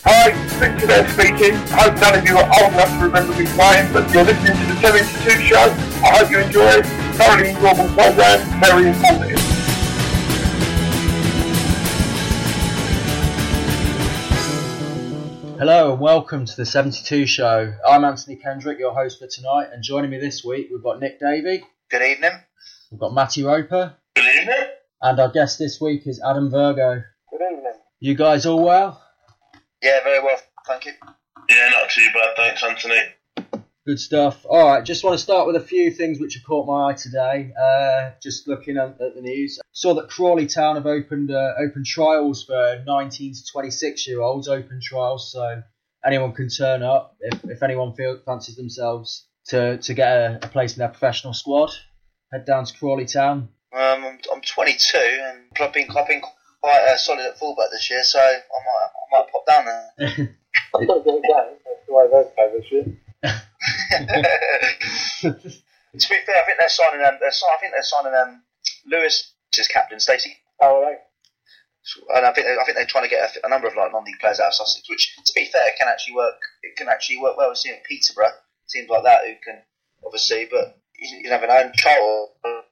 Hi, Victor there speaking. I hope none of you are old enough to remember me playing, but you're listening to the 72 show. I hope you enjoy it. Thoroughly enjoyable program, very informative. Hello and welcome to the 72 show. I'm Anthony Kendrick, your host for tonight, and joining me this week we've got Nick Davey. Good evening. We've got Matty Roper. Good evening. And our guest this week is Adam Virgo. Good evening. You guys all well? Yeah, very well, thank you. Yeah, not too bad, thanks Anthony. Good stuff. Alright, just want to start with a few things which have caught my eye today. Just looking at the news. Saw that Crawley Town have opened trials for 19 to 26 year olds, open trials, so anyone can turn up if anyone fancies themselves to get a place in their professional squad. Head down to Crawley Town. I'm 22 and I've been quite solid at fullback this year, so I might pop down there. I've got a good game. That's the way those play this year. To be fair, I think they're signing Lewis as captain, Stacey. Oh, are they? And I think they're trying to get a number of non-league players out of Sussex, which, to be fair, can actually work. It can actually work well. We're seeing Peterborough teams like that who can obviously, but you never know. And Charles,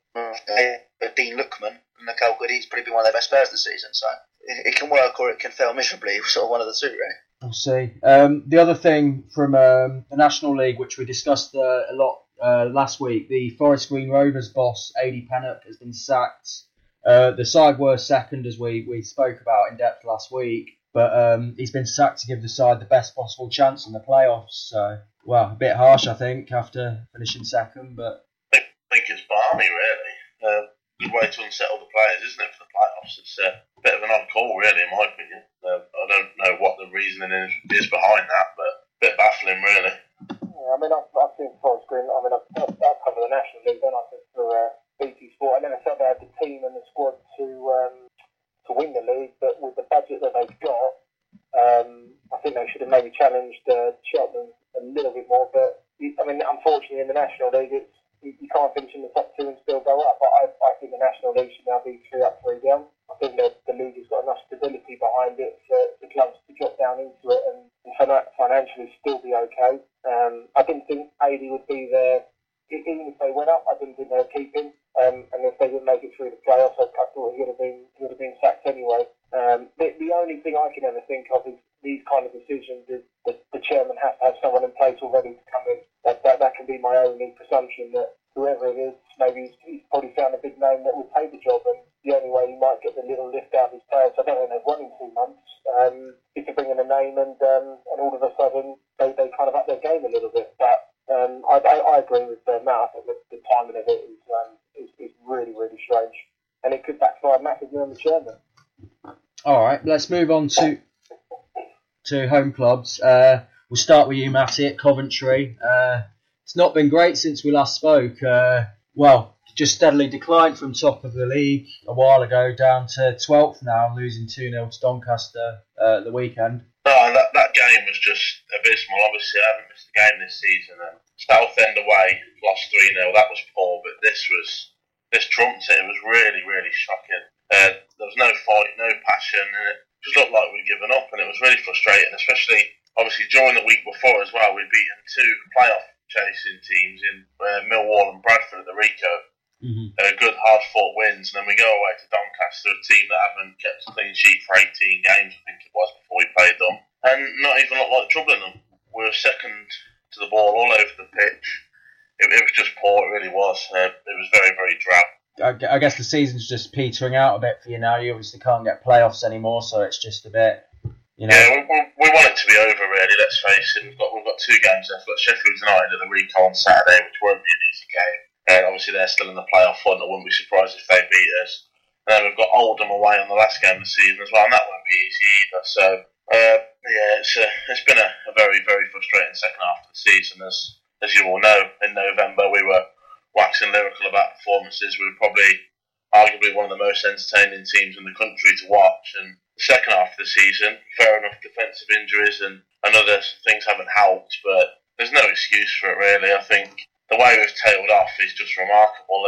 Dean Lookman, and look how good he's probably been one of their best players this season. So it can work or it can fail miserably. Sort of one of the two, really. We'll see. The other thing from the National League, which we discussed a lot last week, the Forest Green Rovers boss, Adi Pennock, has been sacked. The side were second, as we spoke about in depth last week, but he's been sacked to give the side the best possible chance in the playoffs. So, well, a bit harsh, I think, after finishing second, but I think it's balmy, really. Good way to unsettle the players, isn't it, for the playoffs? It's a bit of an odd call, really, in my opinion. I don't know what the reasoning is behind that, but a bit baffling, really. Yeah, I mean, I've seen Forest Green. I mean, I've covered the National League, then I think for BT Sport, and then I said they had the team and the squad to win the league, but with the budget that they've got, I think they should have maybe challenged Cheltenham a little bit more. But I mean, unfortunately, in the National League, you can't finish in the top two and still go up. But I think the National League should now be 3 up, 3 down. I think that the league has got enough stability behind it for clubs to drop down into it and financially still be okay. I didn't think AD would be there. Even if they went up, I didn't think they would keep him. And if they didn't make it through the playoffs, I thought he would have been sacked anyway. The only thing I can ever think of is these kind of decisions is that the chairman has to have someone in place already to come in. That can be my only presumption, that whoever it is, maybe he's probably found a big name that would take the job, and the only way he might get the little lift out of his players, I don't think they've won in 2 months, is to bring in a name and all of a sudden they kind of up their game a little bit. But I agree with Matt. I think that the timing of it is really, really strange, and it could backfire massively on the chairman. all right, let's move on to home clubs. We'll start with you, Matty, at Coventry. It's not been great since we last spoke. Just steadily declined from top of the league a while ago down to 12th now, losing 2-0 to Doncaster the weekend. No, that game was just abysmal. Obviously, I haven't missed a game this season. Southend away, lost 3-0. That was poor, but this trumped it. It was really, really shocking. There was no fight, no passion, and it just looked like we'd given up, and it was really frustrating, especially, obviously, during the week before as well. We'd beaten 2 playoff chasing teams in Millwall and Bradford at the Rico. Mm-hmm. Good hard-fought wins, and then we go away to Doncaster, a team that haven't kept a clean sheet for 18 games, I think it was, before we played them, and not even looked like troubling them. We were second to the ball all over the pitch. It was just poor, it really was. It was very, very drab. I guess the season's just petering out a bit for you now. You obviously can't get playoffs anymore, so it's just a bit, you know. Yeah, we want it to be over, really, let's face it. We've got 2 games left. We've got Sheffield United at the Rico on Saturday, which won't be an easy game. Obviously, they're still in the playoff hunt. I wouldn't be surprised if they beat us. And then we've got Oldham away on the last game of the season as well, and that won't be easy either. So, it's been a very, very frustrating second half of the season. As you all know, in November we were waxing lyrical about performances. We were probably arguably one of the most entertaining teams in the country to watch. And the second half of the season, fair enough, defensive injuries and other things haven't helped, but there's no excuse for it, really. I think the way we've tailed off is just remarkable, and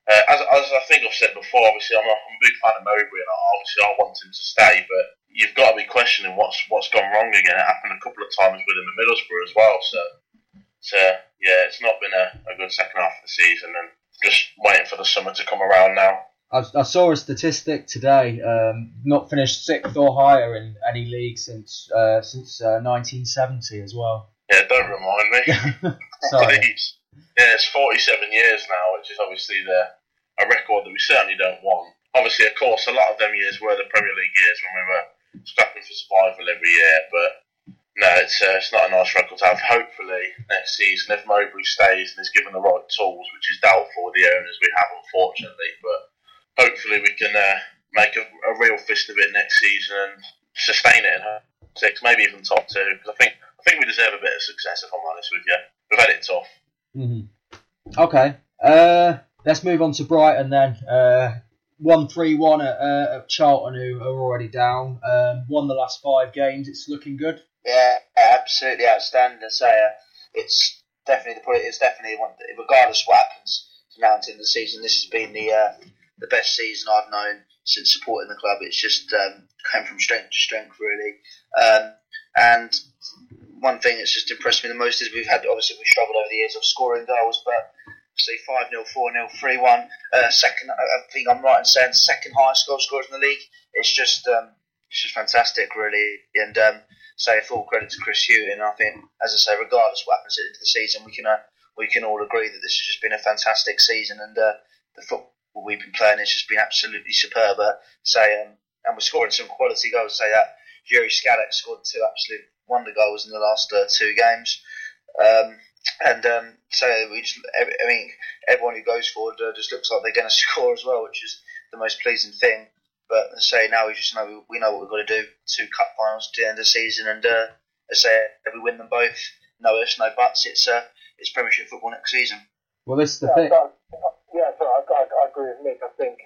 As I think I've said before, obviously I'm a big fan of Mowbray, and obviously I want him to stay, but you've got to be questioning what's gone wrong again. It happened a couple of times with him at Middlesbrough as well, so yeah, it's not been a good second half of the season, and just waiting for the summer to come around now. I saw a statistic today. Not finished sixth or higher in any league since 1970 as well. Yeah, don't remind me. Sorry. Please. Yeah, it's 47 years now, which is obviously a record that we certainly don't want. Obviously, of course, a lot of them years were the Premier League years when we were scrapping for survival every year, but no, it's not a nice record to have. Hopefully, next season, if Mowbray stays and is given the right tools, which is doubtful with the owners we have, unfortunately, but hopefully we can make a real fist of it next season and sustain it in six, maybe even top two, because I think we deserve a bit of success, if I'm honest with you. We've had it tough. Mm-hmm. Okay. Let's move on to Brighton then. 1-3-1 at Charlton, who are already down. Won the last 5 games. It's looking good. Yeah, absolutely outstanding. It's definitely one. Regardless of what happens now until the season, this has been the best season I've known since supporting the club. It's just came from strength to strength, really. And one thing that's just impressed me the most is we've struggled over the years of scoring goals, but see 5-0, 4-0, 3-1. Second, I think I'm right in saying second highest goal scorers in the league. It's just fantastic, really. And say full credit to Chris Hughton. I think, as I say, regardless of what happens into the season, we can all agree that this has just been a fantastic season, and the football we've been playing has just been absolutely superb. And we're scoring some quality goals. Say that Jerry Scaddock scored 2 absolute wonder goals in the last 2 games. So everyone who goes forward just looks like they're going to score as well, which is the most pleasing thing. But as I say, now we know what we've got to do. 2 cup finals to the end of the season, and as I say, if we win them both, no ifs, no buts. It's Premiership football next season. Well, this is the thing. I agree with Nick. I think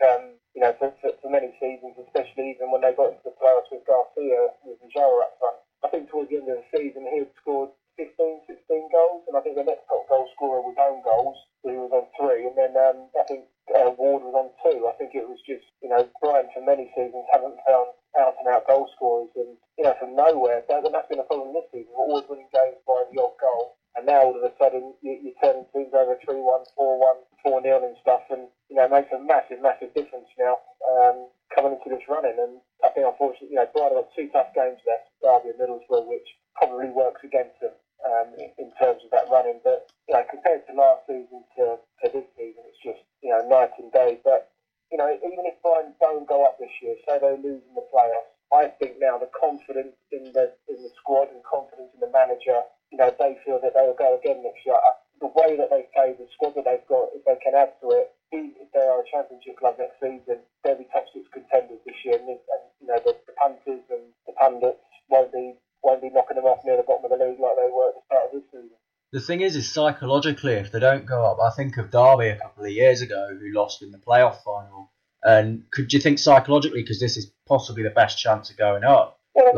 for many seasons, especially even when they got into the playoffs with Garcia, with Najara up front, I think towards the end of the season he had scored 15, 16 goals, and I think the next top goal scorer was own goals, so he was on 3, and then I think Ward was on 2. I think it was just, Brighton for many seasons haven't found out-and-out goal scorers, and, from nowhere, that's been a problem this season. We're always winning games by the odd goal, and now all of a sudden you're turning teams over 3-1, 4-1, 4-0 and stuff, and, it makes a massive, massive difference now coming into this running, and I think unfortunately, Brighton have 2 tough games left, Derby and Middlesbrough, which probably works against them in terms of that running, but compared to last season to this season, it's just night and day. But even if Brighton don't go up this year, say they lose in the playoffs, I think now the confidence in the squad and confidence in the manager, they feel that they will go again next year. The way that they've played, the squad that they've got, if they can add to it, if they are a championship club next season, they'll be top 6 contenders this year, and the punters and the pundits won't be knocking them off near the bottom of the league like they were at the start of this season. The thing is psychologically, if they don't go up, I think of Derby a couple of years ago who lost in the playoff final. And could you think psychologically, because this is possibly the best chance of going up? Well,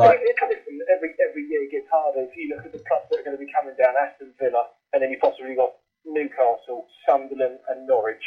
every year it gets harder. If you look at the clubs that are going to be coming down, Aston Villa, and then you possibly got Newcastle, Sunderland, and Norwich.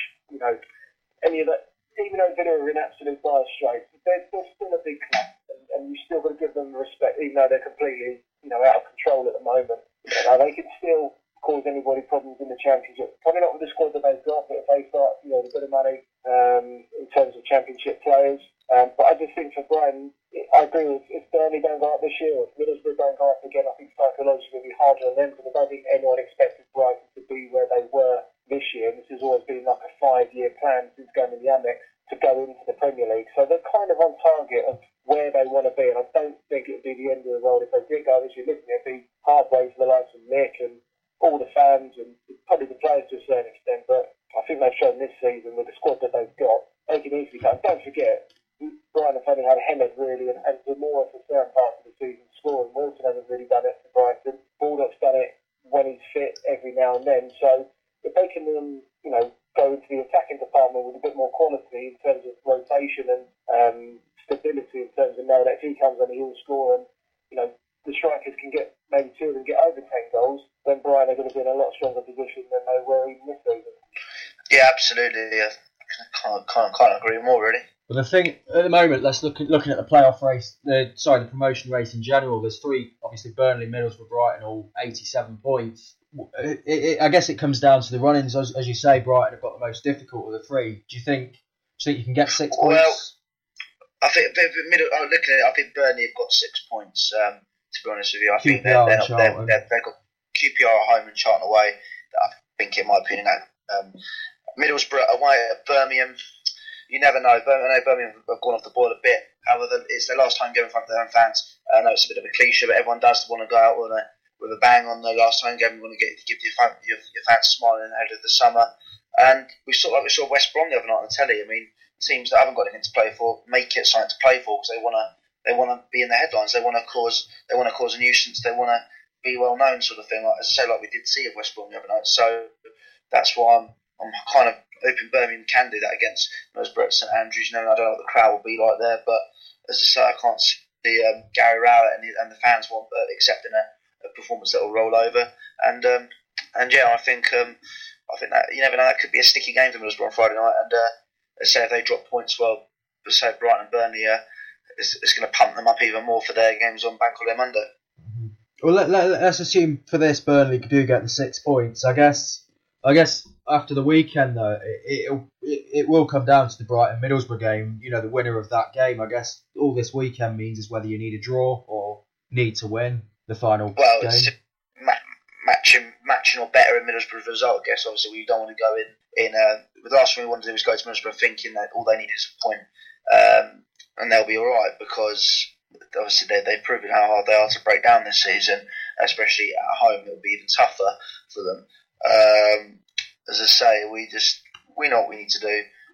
Any of that, even though Villa are in absolute dire straits, they're still a big club, and you still got to give them respect, even though they're completely, out of control at the moment. They can still cause anybody problems in the Championship. Probably not with the squad that they've got, but if they start, a bit of money in terms of Championship players. But I just think for Brighton, I agree with if Burnley don't go up this year, or if Middlesbrough don't go up again, I think psychologically it'll be harder on them, because I don't think anyone expected Brighton to be where they were this year. This has always been like a 5-year plan since going in the Amex to go into the Premier League. So they're kind of on target of where they want to be, and I don't think it would be the end of the world if they did go this year. Listen, it'd be hard way for the likes of Nick and all the fans and probably the players to a certain extent, but I think they've shown this season with the squad that they've got, they can easily go. And don't forget, Brighton have only had Hemed really, and Zamora for certain parts of the season scoring. Wilson hasn't really done it for Brighton. Baldock's done it when he's fit every now and then. So if they can, go into the attacking department with a bit more quality in terms of rotation and stability in terms of knowing that if he comes on, he'll score, and the strikers can get maybe 2 of them get over 10 goals, then Brighton are going to be in a lot stronger position than they were even this season. Yeah, absolutely. Can't agree more, really. But the thing at the moment, let's looking at the playoff race. The promotion race in general. There's three, obviously Burnley, Middlesbrough, Brighton, all 87 points. I guess it comes down to the run-ins, as you say. Brighton have got the most difficult of the three. Do you think you can get 6 points? Well, I think looking at it, I think Burnley have got 6 points. To be honest with you, I think they've got QPR at home and Charlton away. I think, in my opinion, that Middlesbrough away at Birmingham. You never know. I know Birmingham have gone off the boil a bit. However, it's their last time going in front of their own fans. I know it's a bit of a cliche, but everyone does want to go out with a bang on their last home game. You want to give your fans smiling ahead of the summer. And we saw West Brom the other night on the telly. I mean, teams that haven't got anything to play for make it something to play for because they want to be in the headlines. They want to cause a nuisance. They want to be well known, sort of thing. Like we did see at West Brom the other night. So that's why I'm kind of hoping Birmingham can do that against Middlesbrough at St Andrews. I don't know what the crowd will be like there, but as I say, I can't see Gary Rowett and the fans accepting a performance that will roll over. And yeah, I think that you never know, that could be a sticky game for Middlesbrough on Friday night. And let's say if they drop points, well, say Brighton and Burnley, it's going to pump them up even more for their games on Bank Holiday Monday. Well, let's assume for this Burnley do get the 6 points. I guess after the weekend though, it will come down to the Brighton Middlesbrough game. The winner of that game. I guess all this weekend means is whether you need a draw or need to win the final game. It's matching or better in Middlesbrough's result. I guess obviously we don't want to go in. The last thing we want to do is go to Middlesbrough thinking that all they need is a point, and they'll be all right because obviously they've proven how hard they are to break down this season, especially at home. It'll be even tougher for them. As I say, we know what we need to do.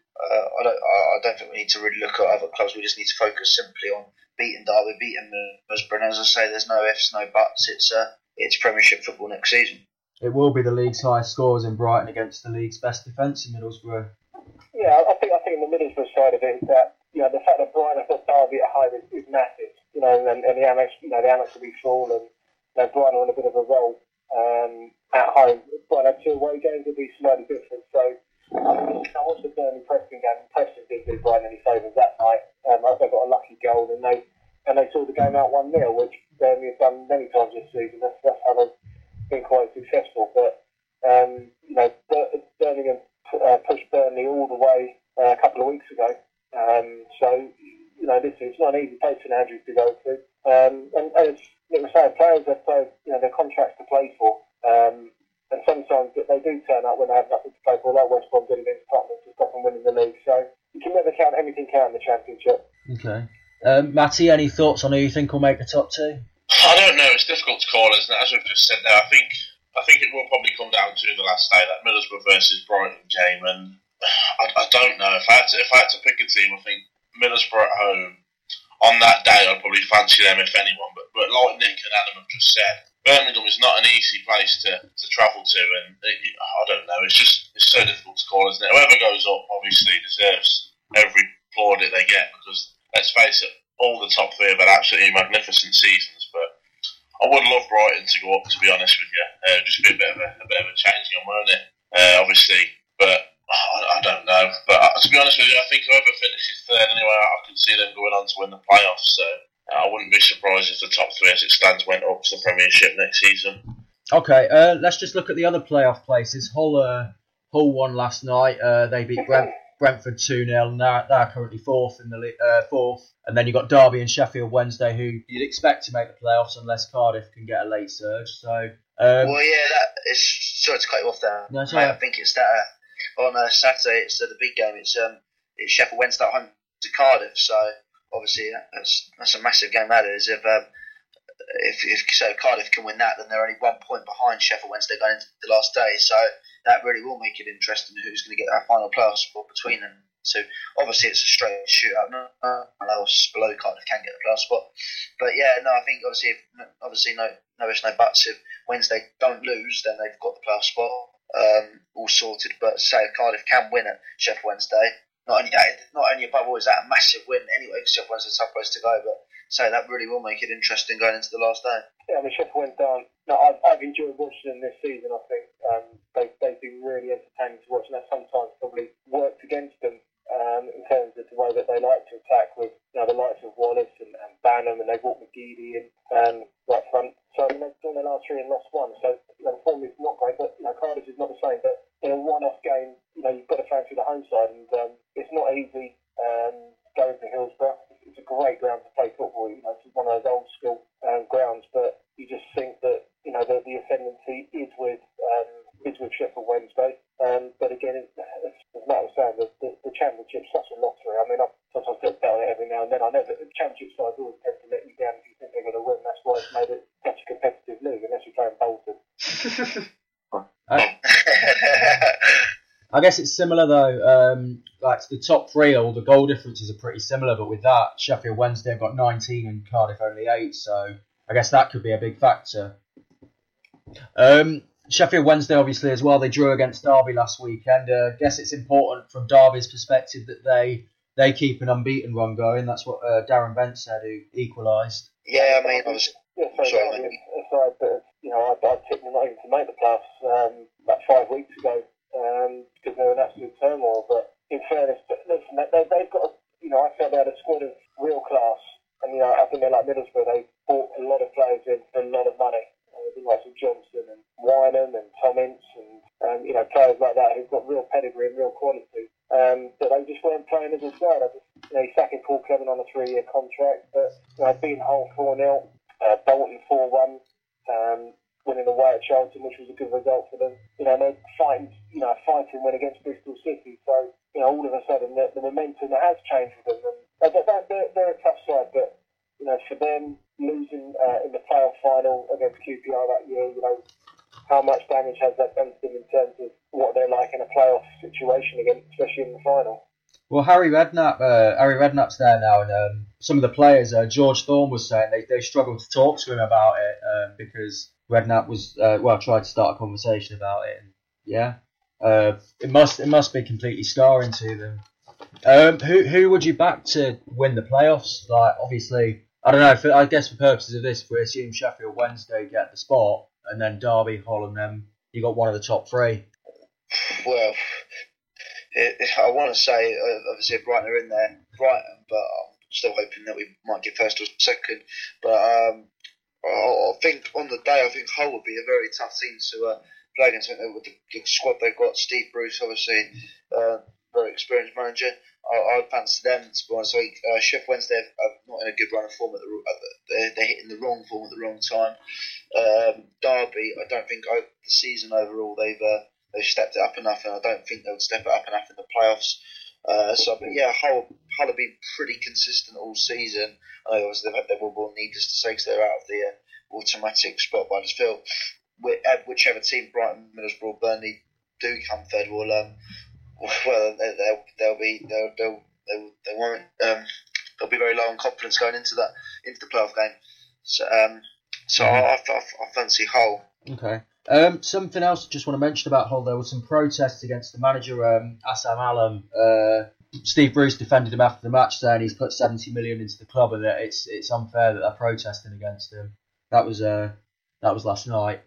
I don't think we need to really look at other clubs. We just need to focus simply on beating Derby, beating Middlesbrough. And as I say, there's no ifs, no buts. It's Premiership football next season. It will be the league's highest scores in Brighton against the league's best defence in Middlesbrough. Yeah, I think the Middlesbrough side of it is that the fact that Brighton have got Derby at home is massive. And the Amex, the Amex will be full, and Brighton are on a bit of a roll at home. Brighton have 2 away games will be slightly different. So I watched the Burnley Preston game. Preston didn't do Brighton any favours that night. They got a lucky goal, and they saw the game out 1-0, which Burnley have done many times this season. That's how they've been quite successful. But Birmingham pushed Burnley all the way a couple of weeks ago. So it's not an easy place for Andrews to go to. And as Nick was saying, players have their contracts to play for. And sometimes they do turn up when they have nothing to play for, like West Brom did against Tottenham to stop them winning the league. So you can never count anything out in the Championship. Okay. Matty, any thoughts on who you think will make the top 2? I don't know. It's difficult to call, isn't it? As we've just said there, I think it will probably come down to the last day, that Middlesbrough versus Brighton game, and I don't know. If I had to pick a team, I think Middlesbrough at home on that day, I'd probably fancy them if anyone. But like Nick and Adam have just said, Birmingham is not an easy place to travel to, and I don't know. It's so difficult to call, isn't it? Whoever goes up obviously deserves every plaudit they get because let's face it, all the top 3 have had absolutely magnificent seasons. But I would love Brighton to go up, to be honest with you. Just be a bit of a change on, won't it? Obviously, but I don't know. But to be honest with you, I think whoever finishes 3rd anyway, I can see them going on to win the playoffs. So I wouldn't be surprised if the top 3 as it stands went up to the Premiership next season. Okay, let's just look at the other playoff places. Hull won last night. They beat Brentford 2-0, and they're currently 4th in the fourth. And then you've got Derby and Sheffield Wednesday, who you'd expect to make the playoffs unless Cardiff can get a late surge. So, that is. Sorry to cut you off there. No, I think it's that on Saturday. It's the big game. It's Sheffield Wednesday at home to Cardiff. So obviously that's a massive game. That is. If Cardiff can win that, then they're only 1 point behind Sheffield Wednesday going into the last day. So that really will make it interesting who's going to get that final playoff spot between them. So obviously it's a straight shootout. No one else below Cardiff can get the playoff spot. But yeah, no, I think obviously no ifs, no buts. If Wednesday don't lose, then they've got the playoff spot all sorted. But say if Cardiff can win at Sheffield Wednesday, not only above all is that a massive win anyway, because Sheffield Wednesday's a tough place to go, but so that really will make it interesting going into the last day. Yeah, I mean, Sheffield Wednesday, I've enjoyed watching them this season. I think they've been really entertaining to watch, and that sometimes probably worked against them in terms of the way that they like to attack with the likes of Wallace and Banham, and they brought McGeady in right front. So I mean, they've done their last three and lost one. So the form is not great, but Cardiff is not the same. But in a one-off game, you've got to fancy the home side, and it's not easy going to Hillsborough. It's a great ground to play football. It's one of those old school grounds, but you just think that the ascendancy is with Sheffield Wednesday. But again, as Matt was saying, the Championship's such a lottery. I mean, I sometimes get bet on it every now and then. I know that the Championship sides always tend to let you down if you think they're going to win. That's why it's made it such a competitive league, unless you're playing Bolton. I guess it's similar though. Like the top three, all the goal differences are pretty similar. But with that, Sheffield Wednesday have got 19 and Cardiff only 8. So I guess that could be a big factor. Sheffield Wednesday, obviously, as well, they drew against Derby last weekend. I guess it's important from Derby's perspective that they keep an unbeaten run going. That's what Darren Bent said, who equalised. Yeah, I mean, I was... Sorry, aside that, I tipped them not even to make the playoffs about 5 weeks ago because they were in absolute turmoil. But in fairness, listen, they've got, I felt they had a squad of real class. And, I think they're like Middlesbrough. They bought a lot of players in for a lot of money. The likes of Johnson and Wynham and Tom Ince and players like that who've got real pedigree and real quality. But they just weren't playing as a side. He's sacking Paul Clement on a 3-year contract, but beating Hull 4-0, Bolton 4-1, winning away at Charlton, which was a good result for them. They're fighting win against Bristol City. So all of a sudden the momentum has changed with them. And they're a tough side, but for them losing in the playoff final against QPR that year, how much damage has that done to them in terms of what they're like in a playoff situation again, especially in the final? Well, Harry Redknapp's there now, and some of the players, George Thorne was saying they struggled to talk to him about it because Redknapp was tried to start a conversation about it. And yeah, it must be completely scarring to them. Who would you back to win the playoffs? Like, obviously, I don't know. I guess for purposes of this, if we assume Sheffield Wednesday get the spot, and then Derby, Hull, and them, you got one of the top three. Well, I want to say, obviously, Brighton are in there, but I'm still hoping that we might get first or second. But I think on the day, I think Hull would be a very tough team to play against. With the squad they've got, Steve Bruce, obviously, very experienced manager. I'd fancy them, to be honest. Sheffield Wednesday are not in a good run of form. They're hitting the wrong form at the wrong time. Derby, I don't think the season overall they've stepped it up enough, and I don't think they'll step it up enough in the playoffs. Hull have been pretty consistent all season. I know obviously they've had their ball needless to say because they're out of the automatic spot. But I just feel whichever team, Brighton, Middlesbrough, Burnley, do come third, they'll be very low on confidence going into the playoff game. So I fancy Hull. Okay. Something else I just want to mention about Hull, there were some protests against the manager, Assam Allam. Steve Bruce defended him after the match, saying he's put 70 million into the club and that it's unfair that they're protesting against him. That was last night.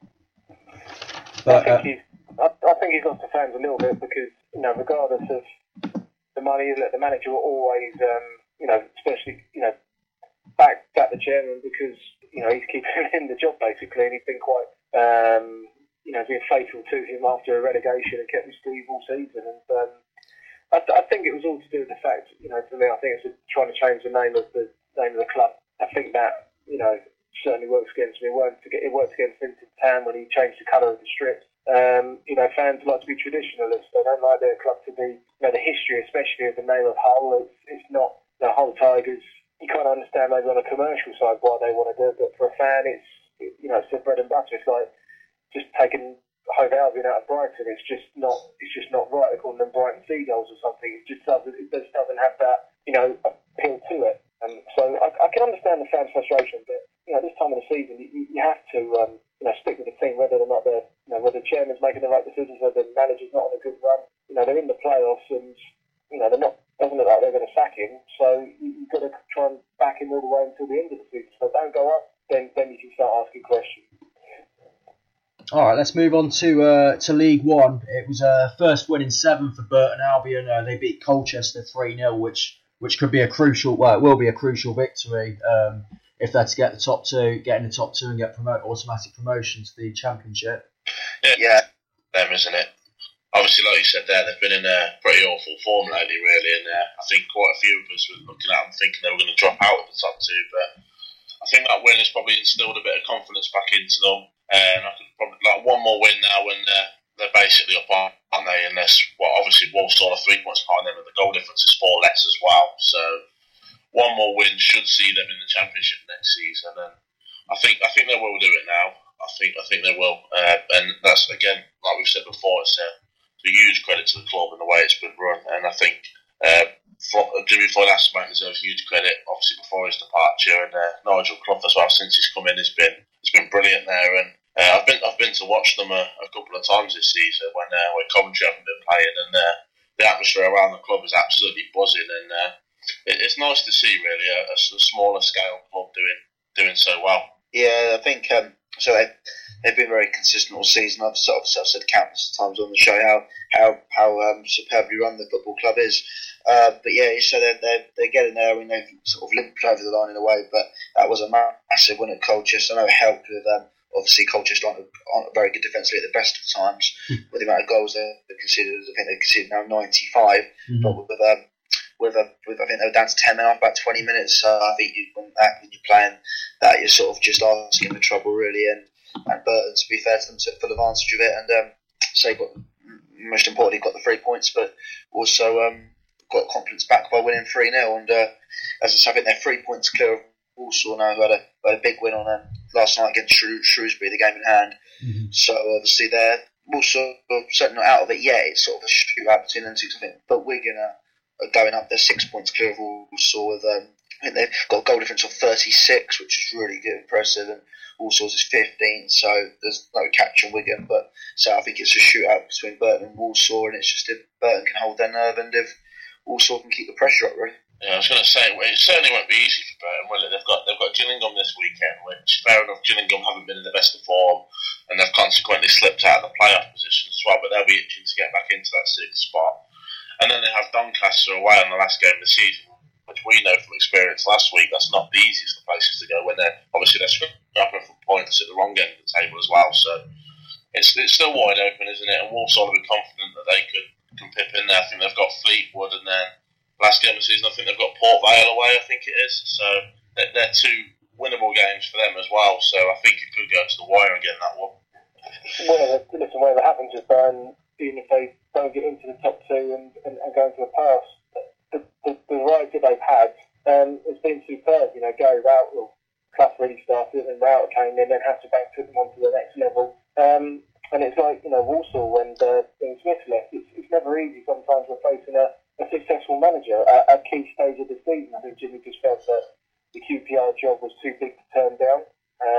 But I think he's lost the fans a little bit because regardless of the money, the manager will always especially back the chairman because he's keeping him in the job basically, and he's been quite being faithful to him after a relegation and kept with Steve all season. And I think it was all to do with the fact, for me, I think it's trying to change the name of the club. I think that certainly works against me. It worked against Vincent Tan when he changed the colour of the strips. Fans like to be traditionalists. They don't like their club to be, the history, especially of the name of Hull. It's not the Hull Tigers. You can't understand maybe on a commercial side why they want to do it, but for a fan, it's their bread and butter. It's like just taking Hove Albion out of Brighton. It's just not right. They're calling them Brighton Seagulls or something. It just doesn't have that appeal to it. And so I can understand the fans' frustration, but this time of the season you have to stick with the team whether or not whether the chairman's making the right decisions, whether the manager's not on a good run. They're in the playoffs and they're not. Doesn't look like they're going to sack him. So you've got to try and back him all the way until the end of the season. So don't go up, then you can start asking questions. All right, let's move on to League One. It was a first win in 7 for Burton Albion. They beat Colchester 3-0, which could be a crucial. Well, it will be a crucial victory if they're to get in the top two and get automatic promotion to the Championship. Yeah, them, isn't it? Obviously, like you said there, they've been in a pretty awful form lately, really, and I think quite a few of us were looking at them thinking they were going to drop out of the top two, but I think that win has probably instilled a bit of confidence back into them, and I could probably like one more win now when they're basically up, aren't they? Unless, well, obviously Walsall are 3 points behind them, and the goal difference is 4 less as well, so one more win should see them in the Championship next season, and I think they will do it now. I think they will, and that's again, like we've said before, it's a huge credit to the club and the way it's been run. And I think Jimmy Floyd-Asselbank deserves huge credit, obviously before his departure, and Nigel Clough as well since he's come in has been brilliant there. And I've been to watch them a couple of times this season when Coventry haven't been playing, and the atmosphere around the club is absolutely buzzing. And it's nice to see really a smaller scale club doing so well. Yeah, I think so. They've been very consistent all season. I've said countless times on the show how superbly run the football club is. But yeah, so they're getting there. I mean, they've sort of limped over the line in a way, but that was a massive win at Colchester. I know it helped with obviously Colchester aren't a very good defensively at the best of times with the amount of goals they conceded. I think they conceded now 95, but with I think they were down to 10 men after about 20 minutes. So I think when you're playing that, you're sort of just asking for trouble really. And Burton, to be fair to them, took full advantage of it, and most importantly got the 3 points, but also got confidence back by winning 3-0. And as I said, I think they're 3 points clear of Walsall now, who had a big win on last night against Shrewsbury, the game in hand. So obviously they're Walsall certainly not out of it yet. It's sort of a shootout between them two, I think. But Wigan are going up. They're 6 points clear of Walsall with I think they've got a goal difference of 36, which is really good, impressive, and Walsall's is 15, so there's no catch on Wigan. But so I think it's a shootout between Burton and Walsall, and it's just if Burton can hold their nerve and if Walsall can keep the pressure up, really. Yeah, I was going to say it certainly won't be easy for Burton, will it? They've got Gillingham this weekend, which fair enough, Gillingham haven't been in the best of form, and they've consequently slipped out of the playoff positions as well. But they'll be itching to get back into that 6th spot, and then they have Doncaster away on the last game of the season, which we know from experience last week, that's not the easiest of places to go when they're scrapping for points at the wrong end of the table as well. So it's still wide open, isn't it? And Walsall will be confident that they can pip in there. I think they've got Fleetwood, and then last game of the season I think they've got Port Vale away, I think it is. So they're 2 winnable games for them as well. So I think it could go to the wire again, that one. Well, listen, whatever happens with Burn, even if they don't get into the top 2 and go into the playoffs, the ride that they've had has been superb. You know, Gary Rout, Clough really started, and Rout came in, and Hasselbank took them on to the next level. And it's like, you know, Walsall when Smith left, it's never easy sometimes replacing a successful manager at a key stage of the season. I think Jimmy just felt that the QPR job was too big to turn down.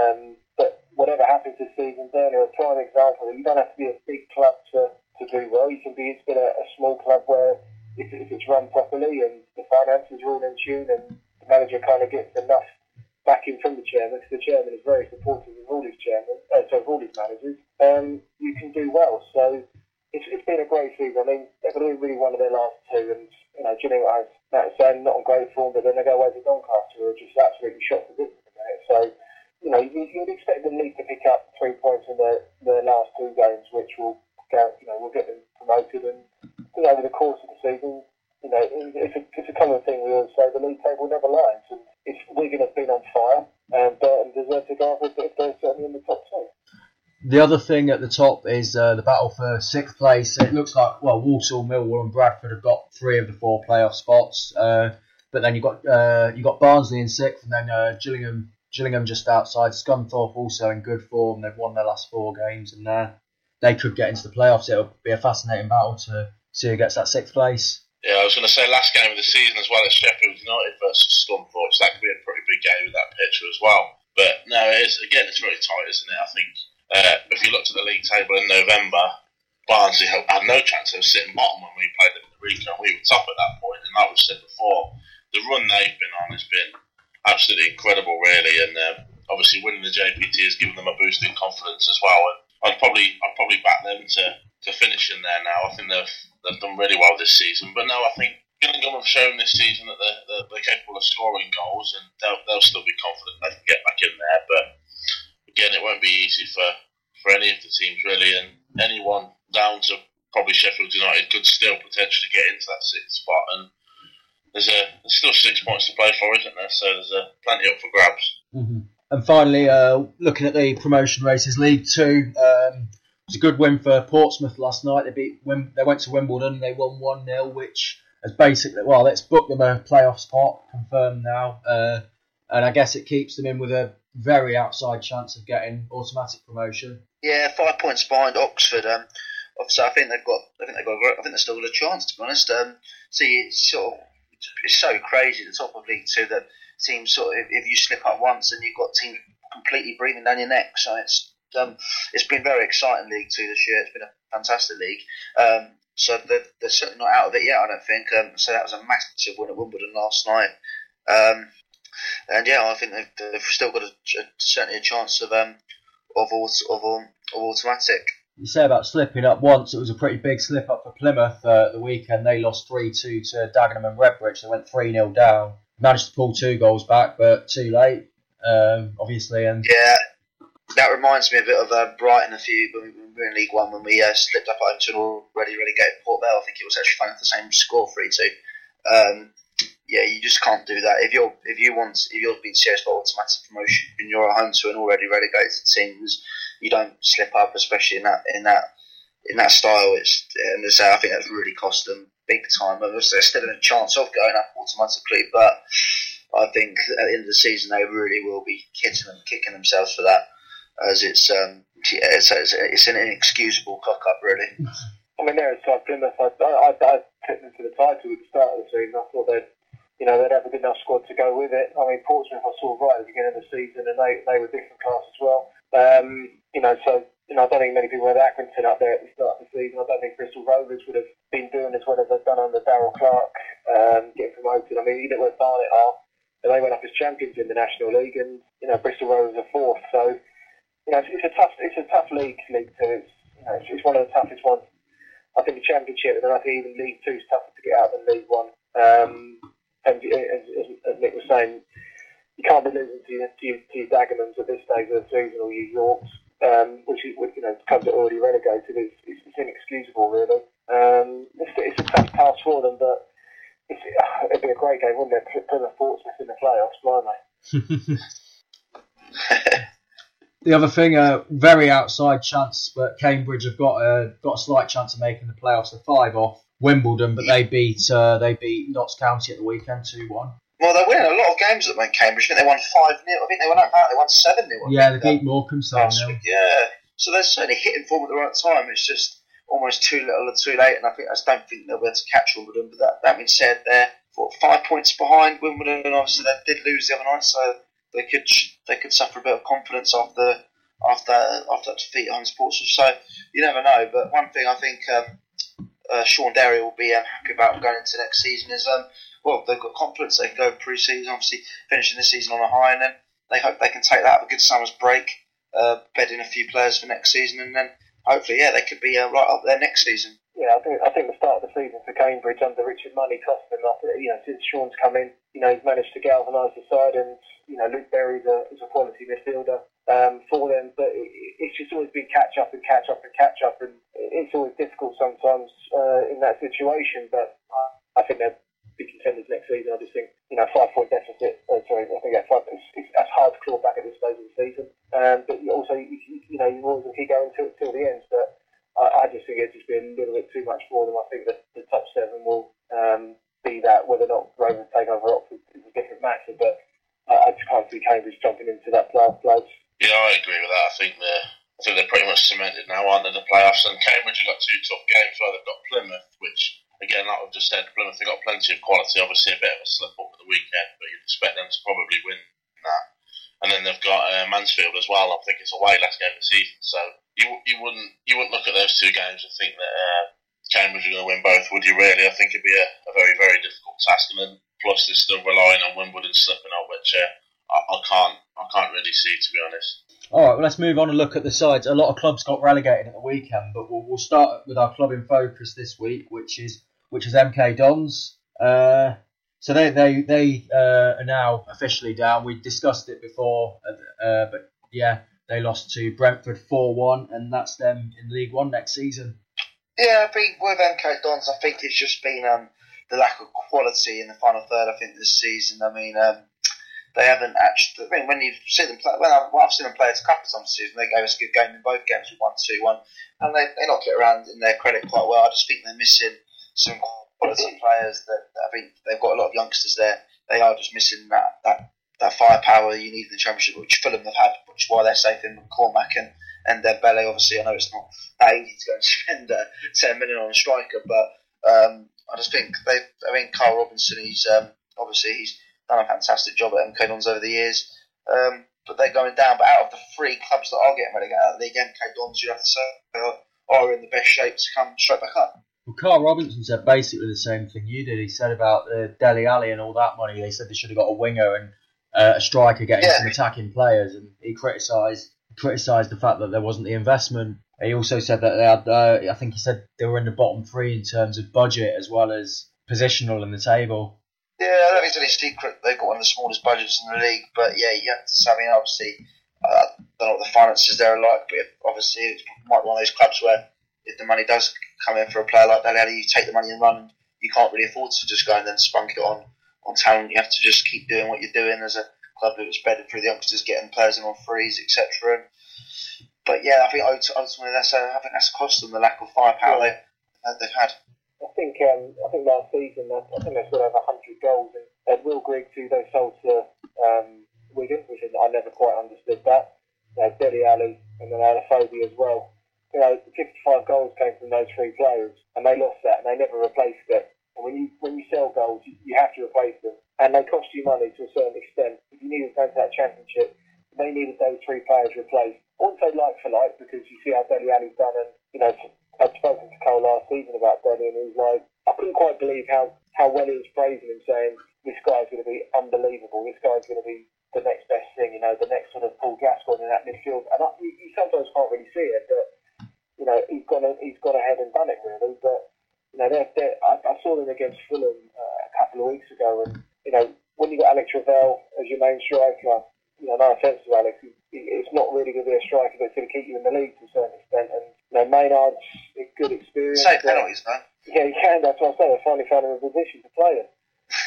But whatever happens this season, Burner are a prime example. You don't have to be a big club to do well. You can be a small club where if it's run properly and the finances are all in tune and the manager kind of gets enough backing from the chairman, because the chairman is very supportive of all his managers, you can do well. So it's been a great season. I mean, they've really won their last 2, and you know, Gillingham, not on great form, but then they go away to Doncaster, who are just absolutely shocked to bits at the minute. So you know, you'd expect them to pick up 3 points in their last 2 games, which will get them promoted. And over the course of the season, you know, it's a common thing we always say: the league table never lies. And if Wigan have been on fire, and Burton deserve to go up if they're certainly in the top 2. The other thing at the top is the battle for 6th place. It looks like Walsall, Millwall, and Bradford have got 3 of the 4 playoff spots. But then you got Barnsley in 6th, and then Gillingham just outside. Scunthorpe also in good form. They've won their last 4 games, and they could get into the playoffs. It'll be a fascinating battle to see who gets that 6th place. Yeah, I was going to say last game of the season as well as Sheffield United versus Scunthorpe. So that could be a pretty big game with that picture as well. But no, it's very tight, isn't it? I think if you looked at the league table in November, Barnsley had no chance of sitting bottom when we played at Eureka, and we were top at that point. And like we said before, the run they've been on has been absolutely incredible, really. And obviously winning the JPT has given them a boost in confidence as well. And I'd probably back them to finish in there now. I think they've done really well this season. But no, I think Gillingham have shown this season that they're capable of scoring goals, and they'll still be confident they can get back in there. But again, it won't be easy for any of the teams really, and anyone down to probably Sheffield United could still potentially get into that sixth spot. And there's still 6 points to play for, isn't there? So there's plenty up for grabs. Mm-hmm. And finally, looking at the promotion races, League Two, it was a good win for Portsmouth last night. They went to Wimbledon, they won 1-0, which is basically, well, let's book them a playoff spot, confirmed now. And I guess it keeps them in with a very outside chance of getting automatic promotion. Yeah, 5 points behind Oxford. Obviously, I think they've still got a chance, to be honest. It's so crazy the top of League Two that teams sort of, if you slip up once, and you've got teams completely breathing down your neck. So it's been very exciting League Two this year. It's been a fantastic league. So they're certainly not out of it yet, I don't think. So that was a massive win at Wimbledon last night. And yeah, I think they've still got certainly a chance of automatic. You say about slipping up once, it was a pretty big slip up for Plymouth at the weekend. They lost 3-2 to Dagenham and Redbridge. They went 3-0 down. Managed to pull 2 goals back, but too late, obviously. And yeah, that reminds me a bit of Brighton when we were in League One, when we slipped up into an already relegated Port Vale. I think it was actually playing for the same score, 3-2. Yeah, you just can't do that. If you're being serious about automatic promotion and you're at home to an already relegated team, you don't slip up, especially in that style. I think that's really cost them big time. They're still in a chance of going up automatically, but I think at the end of the season they really will be kicking themselves for that, as it's an inexcusable cock up, really. I mean, they're inside Plymouth. I picked them for the title at the start of the season. I thought they'd have a good enough squad to go with it. I mean, Portsmouth I saw right at the beginning of the season, and they were different class as well. I don't think many people had Accrington up there at the start of the season. I don't think Bristol Rovers would have been doing as well as they've done under Darryl Clark, getting promoted. I mean, you know where Barnet are, and they went up as champions in the National League, and Bristol Rovers are fourth. So it's a tough league. League Two. It's one of the toughest ones. I think the Championship, and I think even League Two is tougher to get out than League One. And as Nick was saying, you can't be losing to your Dagenhams at this stage of the season, or your Yorks, which comes to already relegated. It's inexcusable, really. It's a tough task for them, but it'd be a great game, wouldn't it? Put the Portsmouth in the playoffs, blimey. The other thing, a very outside chance, but Cambridge have got a slight chance of making the playoffs. They're 5 off Wimbledon, but they beat Notts County at the weekend 2-1. Well, they're winning a lot of games at Cambridge. I think they won 5-0. I think they won 7-0. Yeah, they beat Morecambe 7-0. Yeah, so they're certainly hitting form at the right time. It's just almost too little or too late, and I don't think they'll be able to catch Wimbledon. But that being said, they're 5 points behind Wimbledon, and obviously they did lose the other night, so they could suffer a bit of confidence after that defeat at home Portsmouth. So you never know. But one thing I think Sean Derry will be happy about going into next season is they've got confidence. They can go pre-season, obviously finishing this season on a high, and then they hope they can take that, have a good summer's break, bed in a few players for next season, and then hopefully they could be right up there next season. Yeah, I think the start of the season for Cambridge under Richard Money cost them. Since Sean's come in, he's managed to galvanise the side, and Luke Berry is a quality midfielder for them. But it's just always been catch up, and it's always difficult sometimes in that situation. But I think they'll be contenders next season. I just think 5-point deficit. I think that's hard to claw back at this stage of the season. But also you always keep going till the end. But I just think it'd just be a little bit too much for them. I think that the top 7 will be that. Whether or not Rovers take over Oxford is a different matter, but I just can't see Cambridge jumping into that playoff place. Yeah, I agree with that. I think they're pretty much cemented now, aren't they, the playoffs? And Cambridge have got 2 tough games where they've got Plymouth, which, again, like I've just said, Plymouth have got plenty of quality. Obviously, a bit of a slip up at the weekend, but you'd expect them to probably win that. And then they've got Mansfield as well. I think it's away last game of the season, so you wouldn't look at those 2 games and think that Cambridge are going to win both, would you? Really, I think it'd be a very, very difficult task. And then plus they're still relying on Wimbledon slipping up, which I can't really see, to be honest. All right, well, let's move on and look at the sides. A lot of clubs got relegated at the weekend, but we'll start with our club in focus this week, which is MK Dons. So they are now officially down. We discussed it before, but yeah, they lost to Brentford 4-1, and that's them in League One next season. Yeah, I think with MK Dons, I think it's just been the lack of quality in the final third. I think this season. I mean, they haven't actually. I mean, when you see them play, I've seen them play a couple of times this season. They gave us a good game in both games. We won 2-1, and they knocked it around in their credit quite well. I just think they're missing some quality players. That I think they've got a lot of youngsters there. They are just missing that firepower you need in the Championship, which Fulham have had, which is why they're safe in McCormack and Dembele. Obviously, I know it's not that easy to go and spend 10 million on a striker, but I just think Carl Robinson. He's done a fantastic job at MK Dons over the years, but they're going down. But out of the three clubs that are getting relegated out of the league, MK Dons, you have to say, are in the best shape to come straight back up. Well, Carl Robinson said basically the same thing you did. He said about Dele Alli and all that money. They said they should have got a winger and a striker getting some attacking players, and he criticised the fact that there wasn't the investment. He also said that they had, I think he said they were in the bottom three in terms of budget as well as positional in the table. Yeah, I don't think it's any secret they've got one of the smallest budgets in the league, but yeah, you have to say, I mean, obviously, I don't know what the finances there are like, but obviously it might be one of those clubs where if the money does come in for a player like Dele Alli, you take the money and run, and you can't really afford to just go and then spunk it on talent. You have to just keep doing what you're doing as a club that's bedded through the youngsters, getting players in on frees, etc. But yeah, I think ultimately I think that's cost them the lack of firepower they've had. I think last season I think they scored over 100 goals, and Will Grigg too they sold to Wigan, which I never quite understood that. Dele Alli and then Alaphobia as well. 55 goals came from those three players, and they lost that, and they never replaced it. And when you sell goals, you have to replace them, and they cost you money to a certain extent. If you needed to go to that Championship, they needed those three players replaced. I wouldn't say like for like, because you see how Dele Alli's done, and I'd spoken to Cole last season about Dele, and he was like, I couldn't quite believe how well he was praising him, saying this guy's going to be unbelievable. This guy's going to be the next best thing, the next sort of Paul Gascoigne in that midfield. And you sometimes can't really see it, but he's gone ahead and done it really. But I saw them against Fulham a couple of weeks ago, and when you got Alex Ravel as your main striker, no offence to Alex, it's not really going to be a striker that's going to keep you in the league to a certain extent. And Maynard's a good experience. Save penalties, man. Yeah, he can. That's what I'm saying. I finally found him in a position to play it.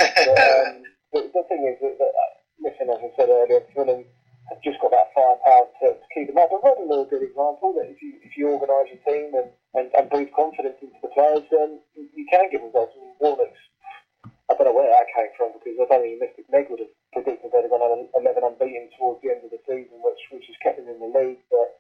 But the thing is that listen, as I said earlier, Fulham have just got that firepower to keep them up. But Rotherham are a good example that if you organise your team and breathe confidence into the players, then you can get results. I mean, Warnock's, I don't know where that came from, because I don't think Mystic Meg would have predicted they'd have gone 11 unbeaten towards the end of the season, which has kept them in the league. But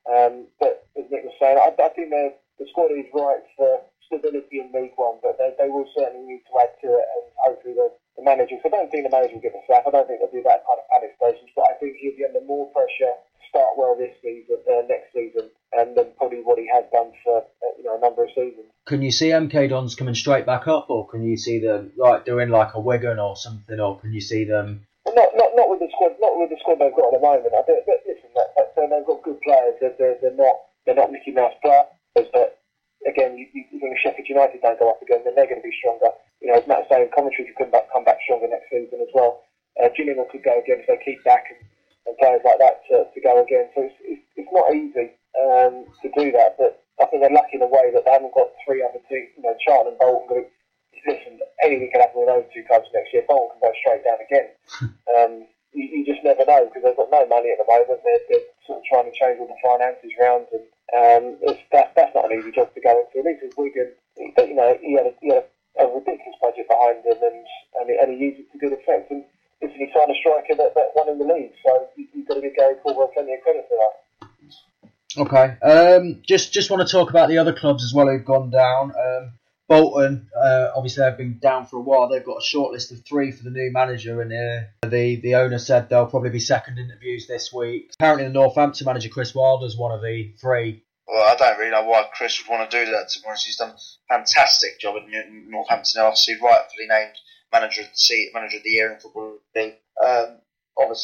as Nick was saying, I think the squad is right for stability in League One, but they will certainly need to add to it, and hopefully the manager. So I don't think the manager will get the sack. I don't think they'll do that kind of panic stations, but I think he'll be under more pressure to start well this season, next season, and than probably what he has done for a number of seasons. Can you see MK Dons coming straight back up, or can you see them doing like a Wigan or something, or can you see them? Well, not with the squad. Not with the squad they've got at the moment. But listen, they've got good players. They're not Mickey Mouse players. But again, you think if Sheffield United don't go up again, then they're going to be stronger. As Matt's saying, Coventry could come back stronger next season as well. Gillingham could go again if they keep back and players like that to go again. So it's not easy to do that, but I think they're lucky in a way that they haven't got three other teams, Charlton and Bolton. Group. Listen, anything can happen with those two clubs next year. Bolton can go straight down again. You just never know, because they've got no money at the moment. They're sort of trying to change all the finances round, and that's not an easy job to go into. At least with Wigan, he had a ridiculous budget behind him, and he used it to good effect. And listen, he signed a striker that won in the league, so you've got to give Gary Caldwell plenty of credit for that. Okay. Just want to talk about the other clubs as well who've gone down. Bolton, obviously they've been down for a while. They've got a short list of 3 for the new manager, and the owner said there'll probably be second interviews this week. Apparently the Northampton manager, Chris Wilder's one of the 3. Well, I don't really know why Chris would want to do that, to be honest. He's done a fantastic job at Northampton, obviously rightfully named manager of the year in Football League. Obviously,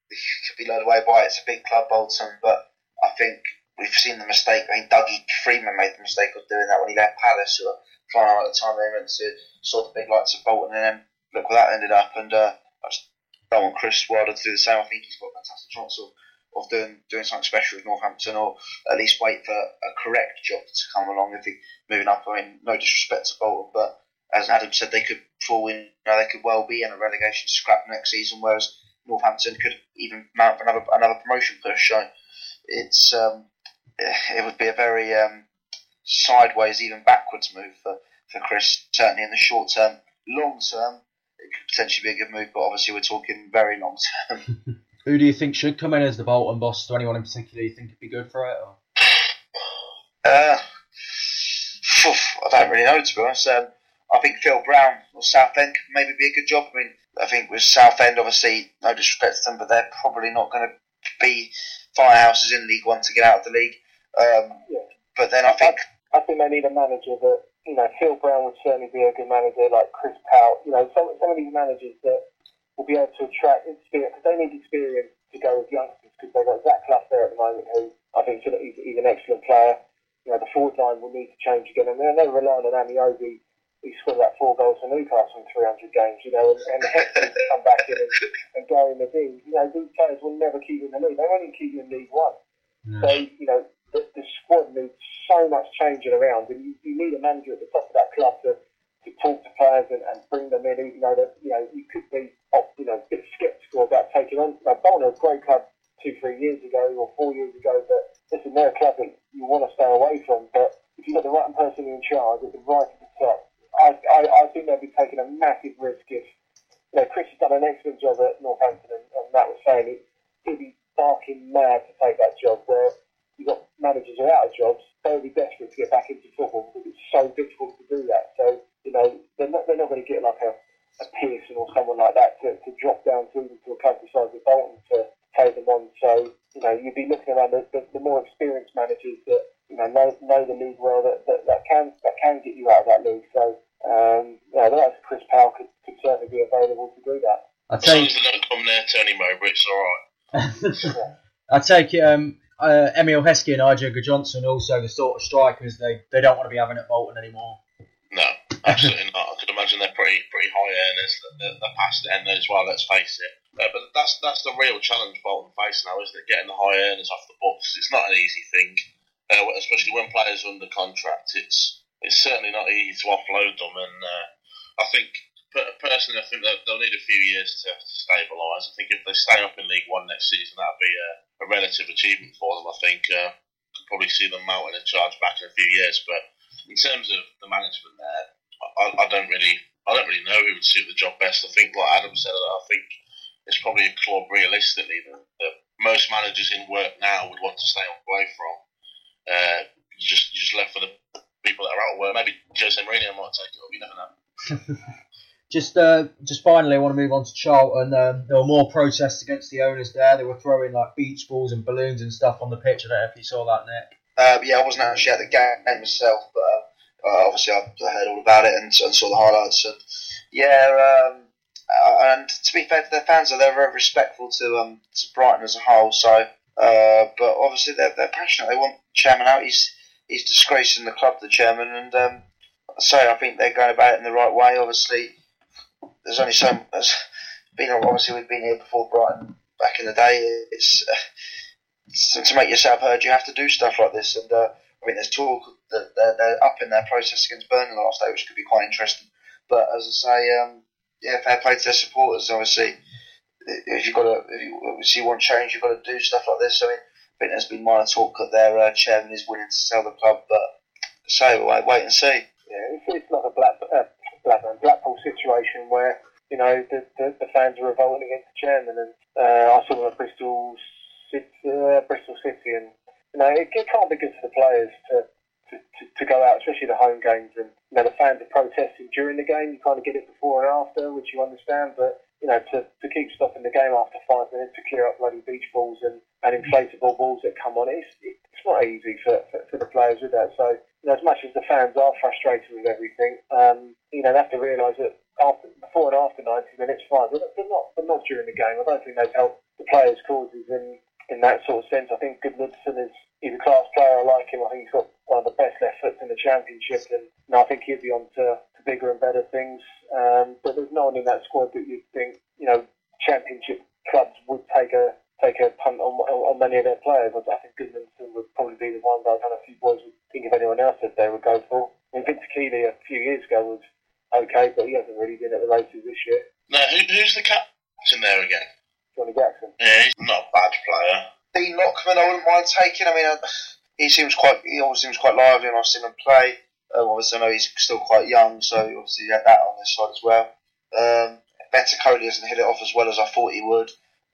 he could be lured away by it. It's a big club, Bolton, but I think we've seen the mistake. I mean, Dougie Freeman made the mistake of doing that when he left Palace, who were flying out at the time they went to sort the big lights of Bolton, and then look where that ended up. And I just don't want Chris Wilder to do the same. I think he's got a fantastic chance of doing something special with Northampton, or at least wait for a correct job to come along if he moving up. I mean, no disrespect to Bolton, but as Adam said, they could fall in. They could well be in a relegation scrap next season, whereas Northampton could even mount another promotion push. So it would be a very sideways, even backwards move for Chris. Certainly in the short term. Long term, it could potentially be a good move, but obviously we're talking very long term. Who do you think should come in as the Bolton boss? Do anyone in particular you think would be good for it? Or? I don't really know, to be honest. I think Phil Brown or Southend could maybe be a good job. I mean, I think with Southend, obviously, no disrespect to them, but they're probably not going to be firehouses in League One to get out of the league. But then I think they need a manager that, Phil Brown would certainly be a good manager, like Chris Powell. Some of these managers that will be able to attract experience, because they need experience to go with youngsters, because they've got Zach Clough there at the moment, who I think he's an excellent player. The forward line will need to change again, and they're relying on Amiobi, who scored that 4 goals for Newcastle in 300 games, and Hector to come back in and Gary Medine. These players will never keep you in the league. They won't even keep you in League One. So, the squad needs so much changing around, and you need a manager at the top of that club to talk to players and bring them in. You could be a bit sceptical about taking on. Bolton was a great club 2-3 years ago or 4 years ago, but listen, they're a club that you want to stay away from. But if you've got the right person in charge at the right at the top, I think they'd be taking a massive risk if Chris has done an excellent job at Northampton, and Matt was saying he'd be barking mad to take that job where you've got managers who are out of jobs. They'll be desperate to get back into football because it's so difficult to do that. So, they're not going to get like a Pearson or someone like that to drop down to a club the size of Bolton to take them on. So, you'd be looking around the more experienced managers that, know the league well, that can get you out of that league. So, the likes of Chris Powell could certainly be available to do that. As long as they don't come near Tony Mowbray, it's alright. I take it Emil Heskey and Ija Johnson also the sort of strikers they don't want to be having at Bolton anymore. No, absolutely not. I could imagine they're pretty high earners. They're past the end as well, let's face it. But that's the real challenge Bolton face now, isn't it? Getting the high earners off the books. It's not an easy thing, especially when players are under contract. It's certainly not easy to offload them, and I think personally, I think they'll need a few years to stabilise. I think if they stay up in League One next season, that'll be a relative achievement for them. I think could probably see them mounting a charge back in a few years. But in terms of the management there, I don't really know who would suit the job best. I think, like Adam said, I think it's probably a club realistically that most managers in work now would want to stay away from. You just left for the people that are out of work. Maybe Jose Mourinho might take it up. You never know. Just finally, I want to move on to Charlton. There were more protests against the owners there. They were throwing like beach balls and balloons and stuff on the pitch. I don't know if you saw that, Nick. I wasn't actually at the game myself, but obviously I heard all about it and saw the highlights. And and to be fair to their fans, they're very respectful to Brighton as a whole. So, but obviously they're passionate. They want the chairman out. He's disgracing the club, the chairman, and I think they're going about it in the right way. Obviously, there's only so much. Obviously, we've been here before Brighton back in the day. It's to make yourself heard, you have to do stuff like this. And I think there's talk that they're up in their protest against Burnley last day, which could be quite interesting. But as I say, fair play to their supporters. Obviously, if you want change, you've got to do stuff like this. I think there's been minor talk that their chairman is willing to sell the club, but wait and see. Yeah, it's not a Blackpool situation where the fans are revolting against the chairman, and I saw them at Bristol City, and it can't be good for the players to go out, especially the home games, and the fans are protesting during the game. You kind of get it before and after, which you understand, but to keep stopping the game after 5 minutes to clear up bloody beach balls and inflatable balls that come on, it's not easy for the players with that. So as much as the fans are frustrated with everything, they have to realise that before and after 90 minutes, fine. But not during the game. I don't think they've helped the players' causes in that sort of sense. I think Goodmanson he's a class player. I like him. I think he's got one of the best left foots in the Championship, and I think he'll be on to bigger and better things. But there's no one in that squad that you'd think, Championship clubs would take a punt on many of their players. I think Goodmanson would probably be the one that I don't know if you boys would think of anyone else that they would go for. I mean, Vince Keeley a few years ago was okay, but he hasn't really been at the races this year. No, who's the captain there again? Johnny Jackson. Yeah, he's not a bad player. Dean Lockman, I wouldn't mind taking. I mean, he always seems quite lively, and I've seen him play. Obviously, I know he's still quite young, so obviously you had that on this side as well. Betacoli hasn't hit it off as well as I thought he would.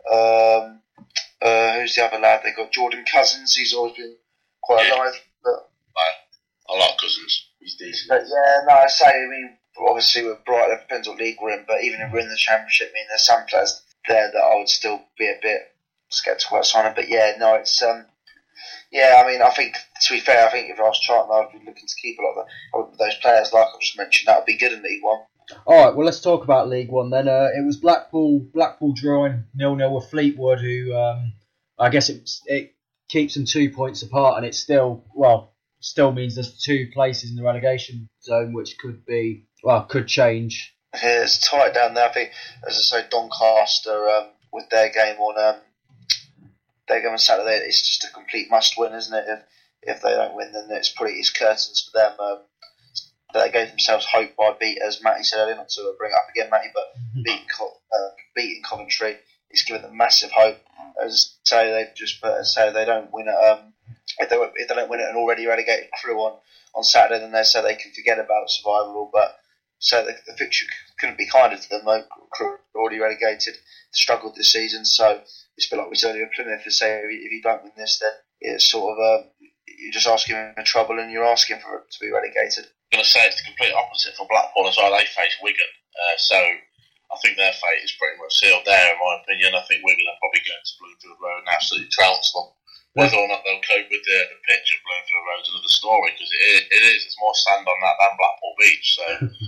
Who's the other lad? They got Jordan Cousins. He's always been quite alive. I like Cousins. He's decent. But yeah, no, I say. I mean, obviously we're Brighton. It depends what league we're in. But even if we're in the Championship, I mean, there's some players there that I would still be a bit sceptical about signing. But yeah, no, it's yeah. I mean, I think to be fair, I think if I was Charlton, I'd be looking to keep a lot of those players, like I just mentioned. That would be good in League One. All right, well, let's talk about League One then. It was Blackpool drawing 0-0 with Fleetwood, who I guess it keeps them 2 points apart, and it still means there's 2 places in the relegation zone, which could change. Yeah, it's tight down there. I think, as I say, Doncaster with their game on Saturday, it's just a complete must-win, isn't it? If they don't win, then it's curtains for them. They gave themselves hope by as Matty said earlier, not to bring it up again, Matty, but beating Coventry is giving them massive hope. As say they've just say they don't win it. If they don't win it, an already relegated Crew on Saturday, then they say they can forget about survival. But so the fixture couldn't be kinder to them. Crew already relegated, struggled this season, so it's a bit like we said earlier. Plymouth to say if you don't win this, then it's sort of you're just asking for trouble, and you're asking for it to be relegated. I'm going to say it's the complete opposite for Blackpool as well. They face Wigan, so I think their fate is pretty much sealed there, in my opinion. I think Wigan are probably going to Bloomfield Road and absolutely trounce them. Whether or not they'll cope with the pitch at Bloomfield Road is another story, because there's more sand on that than Blackpool Beach, so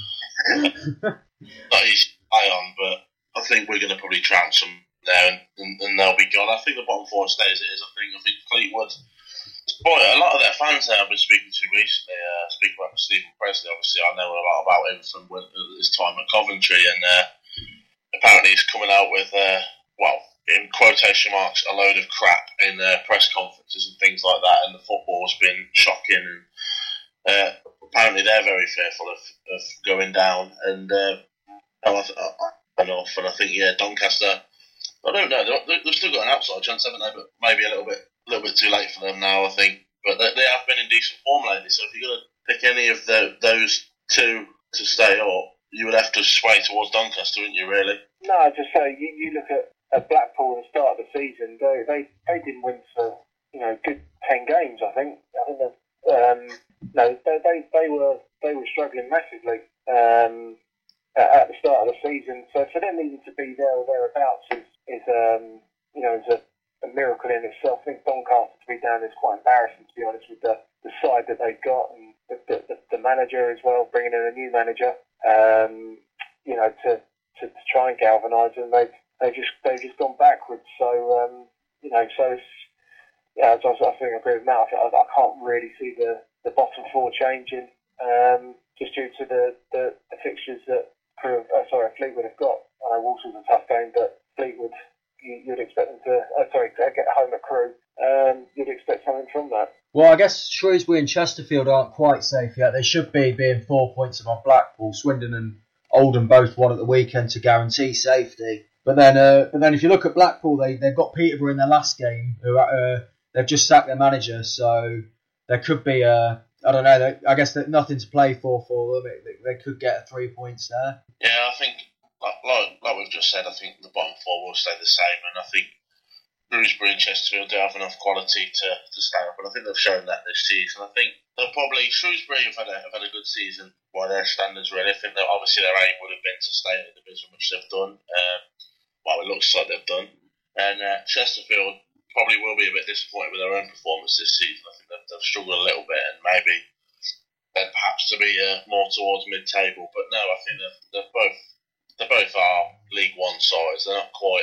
not easy to play on, but I think Wigan are probably trounce them there, and they'll be gone. I think the bottom 4 stays as it is. I think Fleetwood. Boy, a lot of their fans there I've been speaking to recently, speaking about Stephen Presley, obviously I know a lot about him from his time at Coventry, and apparently he's coming out with, in quotation marks, a load of crap in press conferences and things like that, and the football's been shocking, and apparently they're very fearful of going down, and enough, and I think, Doncaster, I don't know, they've still got an outside chance, haven't they, but maybe a little bit too late for them now, I think. But they have been in decent form lately, so if you're going to pick any of those 2 to stay up, you would have to sway towards Doncaster, wouldn't you, really? No, I just say, you look at Blackpool at the start of the season, they didn't win for, good 10 games, I think. They were struggling massively at the start of the season, so for them even to be there or thereabouts is a miracle in itself. I think Doncaster to be down is quite embarrassing, to be honest, with the side that they've got, and the manager as well, bringing in a new manager, to try and galvanise them. They've just gone backwards. So so it's, I think I agree with Matt. I can't really see the bottom 4 changing, just due to the fixtures that Fleetwood have got. I know Walsall's a tough game, but Fleetwood, you'd expect them to get home at Crewe. You'd expect something from that. Well, I guess Shrewsbury and Chesterfield aren't quite safe yet. They should be being 4 points above Blackpool. Swindon and Oldham both won at the weekend to guarantee safety. But then if you look at Blackpool, they've got Peterborough in their last game. They've just sacked their manager, so there could be I don't know. I guess there's nothing to play for them. They could get 3 points there. Yeah, I think, like we've just said, I think the bottom 4 will stay the same, and I think Shrewsbury and Chesterfield do have enough quality to stay up, and I think they've shown that this season. I think they'll probably, Shrewsbury have had a good season by their standards, really. I think that obviously their aim would have been to stay in the division, which they've done. It looks like they've done. And Chesterfield probably will be a bit disappointed with their own performance this season. I think they've struggled a little bit, and maybe they're perhaps to be more towards mid-table. But no, I think they both are League One sides. They're not quite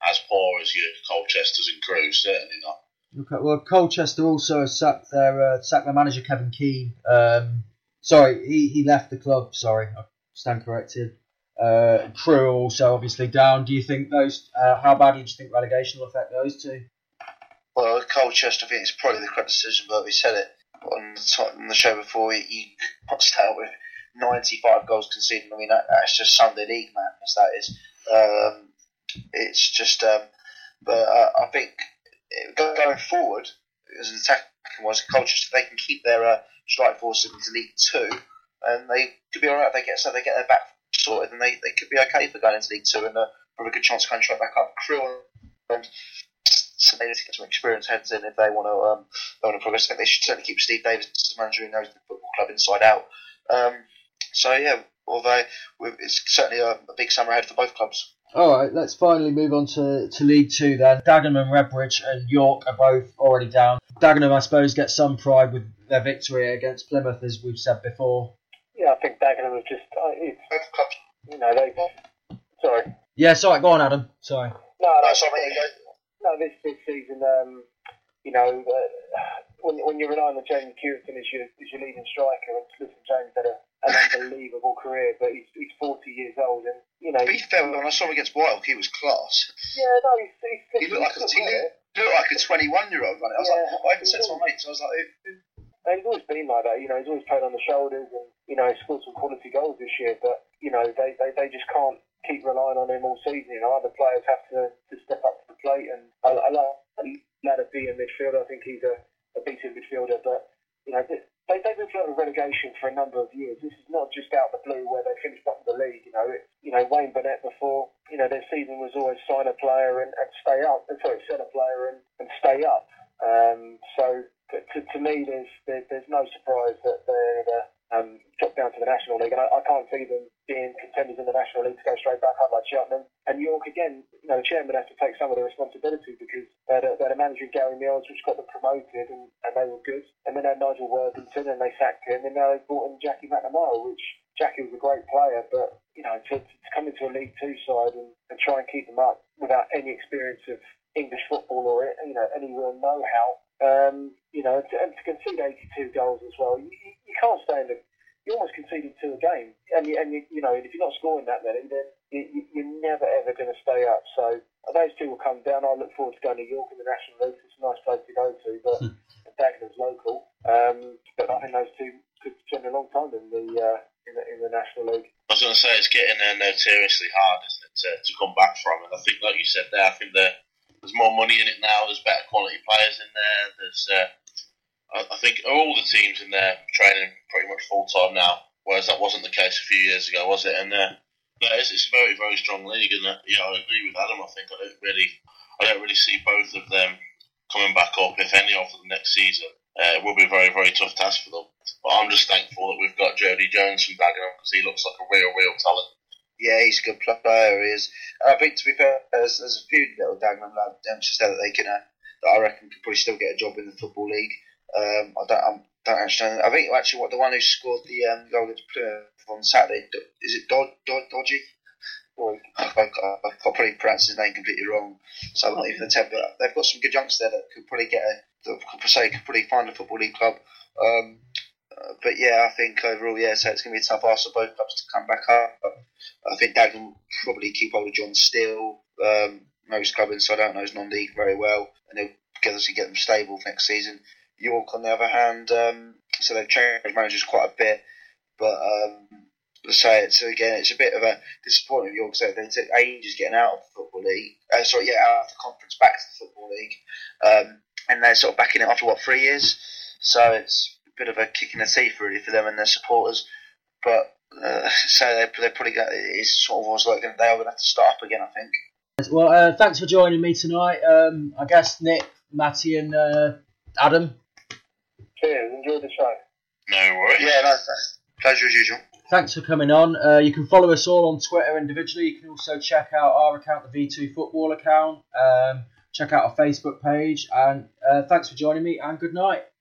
as poor as your Colchesters and Crewe. Certainly not. Okay, well, Colchester also sacked their manager Kevin Keane. Sorry, he left the club. Sorry, I stand corrected. Crewe also obviously down. Do you think those? How badly do you think relegation will affect those two? Well, Colchester, I think it's probably the correct decision, but we said it on the show before. You got start with 95 goals conceded. I mean, that's just Sunday League madness. That is. It's just. But I think going forward, as an attacking wise, Colchester, they can keep their strike force into League Two, and they could be alright. They get their back sorted, and they could be okay for going into League Two, and have a good chance of going straight back up. Crewe and so they need to get some experienced heads in if they want to progress. I think they should certainly keep Steve Davis as manager who knows the football club inside out. So yeah, although it's certainly a big summer ahead for both clubs. All right, let's finally move on to League Two then. Dagenham, Redbridge and York are both already down. Dagenham, I suppose, get some pride with their victory against Plymouth, as we've said before. Yeah, I think Dagenham have just, sorry. Yeah, sorry, go on, Adam. Sorry. No, sorry. No, this season, when you rely on the Jamie Curtin as your leading striker, and listen, James had an unbelievable career, but he's 40 years old, and To be fair, when I saw him against Whitehall, he was class. Yeah, no, he looked like a 21-year-old. Right? I even said to my mates, I was like, he's always been like that. He's always played on the shoulders, and he scored some quality goals this year. But they just can't keep relying on him all season. Other players have to step up to the plate, and I like Ladby in midfield. I think he's a decent midfielder, but they've been flirting with relegation for a number of years. This is not just out of the blue where they finished up in the league. Wayne Burnett before, their season was always sign a player and stay up. Sell a player and stay up. So to me, there's no surprise that they're dropped down to the National League, and I can't see them being contenders in the National League to go straight back up like Cheltenham. And York, again, the chairman has to take some of the responsibility because they had a manager in Gary Mills which got them promoted, and they were good. And then they had Nigel Worthington, and they sacked him, and now they've brought in Jackie McNamara, which Jackie was a great player, but to come into a League Two side and try and keep them up without any experience of English football or any real know-how, and to concede 82 goals as well, you can't stay in the. You almost conceded 2 a game, and if you're not scoring that many, then you're never ever going to stay up. So those two will come down. I look forward to going to York in the National League. It's a nice place to go to, but Dagenham's local. But I think those two could spend a long time in the National League. I was going to say it's getting notoriously hard, isn't it, to come back from? And I think, like you said there, I think there's more money in it now. There's better quality players in there. There's I think all the teams in there training pretty much full time now, whereas that wasn't the case a few years ago, was it? And it's a very, very strong league, and I agree with Adam. I think I don't really see both of them coming back up, if any of them next season. It will be a very, very tough task for them. But I'm just thankful that we've got Jody Jones from Dagenham, because he looks like a real talent. Yeah, he's a good player. He is. And I think, to be fair, there's a few little Dagenham youngsters there that they can, that I reckon could probably still get a job in the Football League. I don't actually know. I think actually the one who scored the goal against Plymouth on Saturday, is it Dodgy? I probably pronounced his name completely wrong, so I'm not even attempt. But they've got some good youngsters there that could probably could probably find a Football League club. But yeah, I think overall, so it's going to be a tough ask for both clubs to come back up. I think Dagenham will probably keep hold of John Steele, most club inside out knows non-league very well, and he'll get them stable for next season. York, on the other hand, so they've changed managers quite a bit, but it's a bit of a disappointment. York said they took ages getting out of the Football League. Out of the conference back to the Football League, and they're sort of backing it after 3 years. So it's a bit of a kick in the teeth really for them and their supporters. But so they probably got it's sort of almost like they're going to have to start up again, I think. Well, thanks for joining me tonight. I guess Nick, Matty, and Adam. Cheers, enjoy the show. No worries. Yeah, no, pleasure as usual. Thanks for coming on. You can follow us all on Twitter individually. You can also check out our account, the V2 Football account. Check out our Facebook page. And thanks for joining me, and good night.